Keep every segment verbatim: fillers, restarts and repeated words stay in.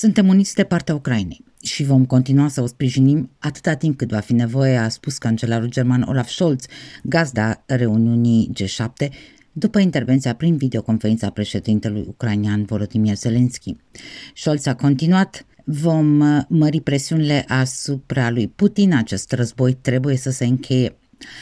Suntem uniți de partea Ucrainei și vom continua să o sprijinim atâta timp cât va fi nevoie, a spus cancelarul german Olaf Scholz, gazda reuniunii G șapte, după intervenția prin videoconferința președintelui ucrainean Volodymyr Zelensky. Scholz a continuat: vom mări presiunile asupra lui Putin, acest război trebuie să se încheie.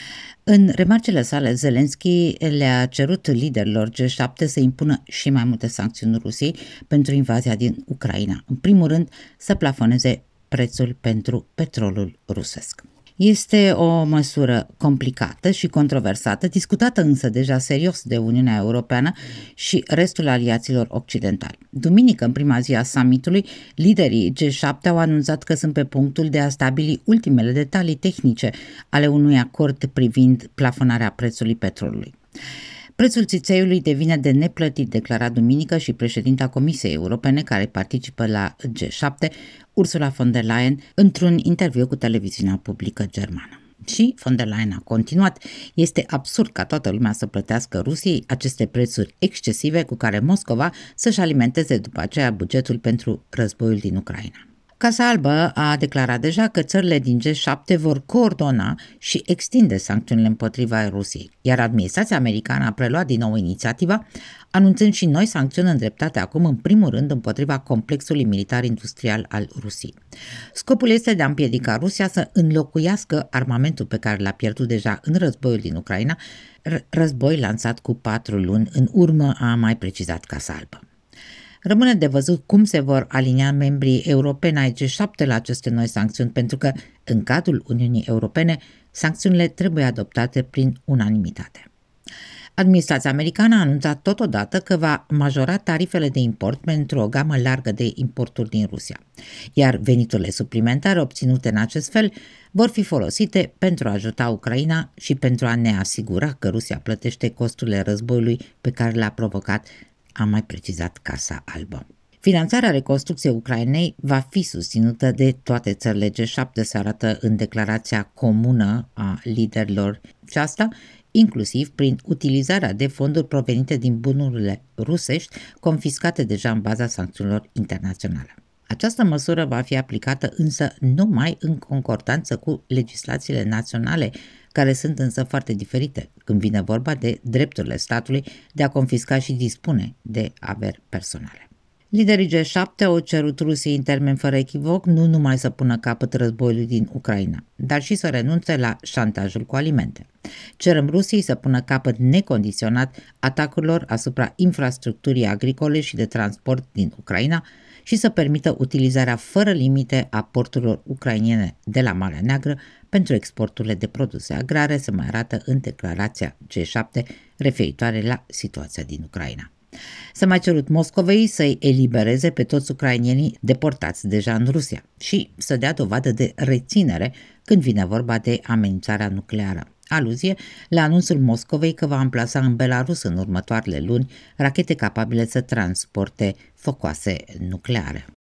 În remarcele sale, Zelensky le-a cerut liderilor G șapte să impună și mai multe sancțiuni Rusiei pentru invazia din Ucraina. În primul rând, să plafoneze prețul pentru petrolul rusesc. Este o măsură complicată și controversată, discutată însă deja serios de Uniunea Europeană și restul aliaților occidentali. Duminică, în prima zi a summitului, liderii G șapte au anunțat că sunt pe punctul de a stabili ultimele detalii tehnice ale unui acord privind plafonarea prețului petrolului. Prețul țițeiului devine de neplătit, declara duminică și președinta Comisiei Europene care participă la G șapte, Ursula von der Leyen, într-un interviu cu televiziunea publică germană. Și von der Leyen a continuat: este absurd ca toată lumea să plătească Rusiei aceste prețuri excesive cu care Moscova să-și alimenteze după aceea bugetul pentru războiul din Ucraina. Casa Albă a declarat deja că țările din G șapte vor coordona și extinde sancțiunile împotriva Rusiei, iar administrația americană a preluat din nou inițiativa, anunțând și noi sancțiuni îndreptate acum în primul rând împotriva complexului militar-industrial al Rusiei. Scopul este de a împiedica Rusia să înlocuiască armamentul pe care l-a pierdut deja în războiul din Ucraina, război lansat cu patru luni în urmă, a mai precizat Casa Albă. Rămâne de văzut cum se vor alinia membrii europeni ai G șapte la aceste noi sancțiuni, pentru că, în cadrul Uniunii Europene, sancțiunile trebuie adoptate prin unanimitate. Administrația americană a anunțat totodată că va majora tarifele de import pentru o gamă largă de importuri din Rusia, iar veniturile suplimentare obținute în acest fel vor fi folosite pentru a ajuta Ucraina și pentru a ne asigura că Rusia plătește costurile războiului pe care le-a provocat, a mai precizat Casa Albă. Finanțarea reconstrucției Ucrainei va fi susținută de toate țările G șapte, se arată în declarația comună a liderilor, și asta inclusiv prin utilizarea de fonduri provenite din bunurile rusești confiscate deja în baza sancțiunilor internaționale. Această măsură va fi aplicată însă numai în concordanță cu legislațiile naționale, care sunt însă foarte diferite când vine vorba de drepturile statului de a confisca și dispune de averi personale. Liderii G șapte au cerut Rusiei în termen fără echivoc nu numai să pună capăt războiului din Ucraina, dar și să renunțe la șantajul cu alimente. Cerem Rusiei să pună capăt necondiționat atacurilor asupra infrastructurii agricole și de transport din Ucraina și să permită utilizarea fără limite a porturilor ucrainene de la Marea Neagră pentru exporturile de produse agrare, se mai arată în declarația G șapte referitoare la situația din Ucraina. S-a mai cerut Moscovei să-i elibereze pe toți ucrainienii deportați deja în Rusia și să dea dovadă de reținere când vine vorba de amenințarea nucleară. Aluzie la anunțul Moscovei că va amplasa în Belarus în următoarele luni rachete capabile să transporte focoase nucleare.